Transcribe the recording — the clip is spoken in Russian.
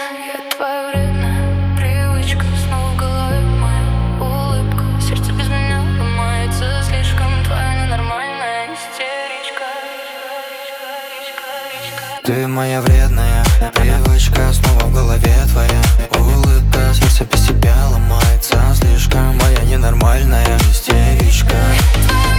Я твоя вредная привычка, снова в голове моя улыбка. Сердце без меня ломается слишком, твоя ненормальная истеричка. Ты моя вредная привычка, снова в голове твоя улыбка. Сердце без тебя ломается слишком, моя ненормальная истеричка.